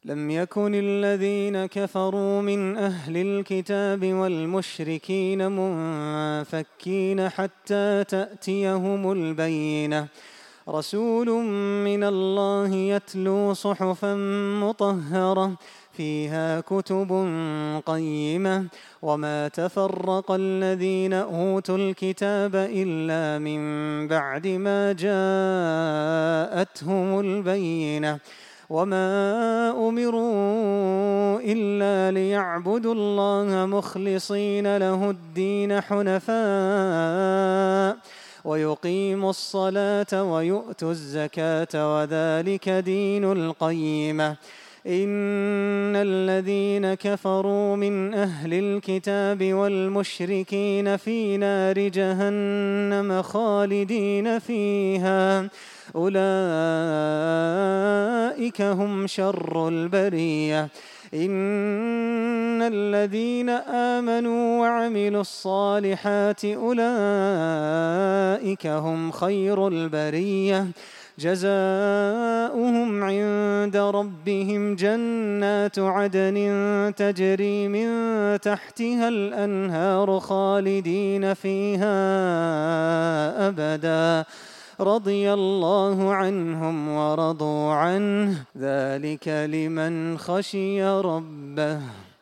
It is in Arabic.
لم يكن الذين كفروا من أهل الكتاب والمشركين منفكين حتى تأتيهم البينة رسول من الله يتلو صحفا مطهرة فيها كتب قيمة وما تفرق الذين أوتوا الكتاب إلا من بعد ما جاءتهم البينة وما أمروا إلا ليعبدوا الله مخلصين له الدين حنفاء ويقيموا الصلاة ويؤتوا الزكاة وذلك دين القيمة إن الذين كفروا من أهل الكتاب والمشركين في نار جهنم خالدين فيها أولئك هم شر البرية إن الذين آمنوا وعملوا الصالحات أولئك هم خير البرية جزاؤهم عند ربهم جنات عدن تجري من تحتها الأنهار خالدين فيها أبدا رضي الله عنهم ورضوا عنه ذلك لمن خشي ربه.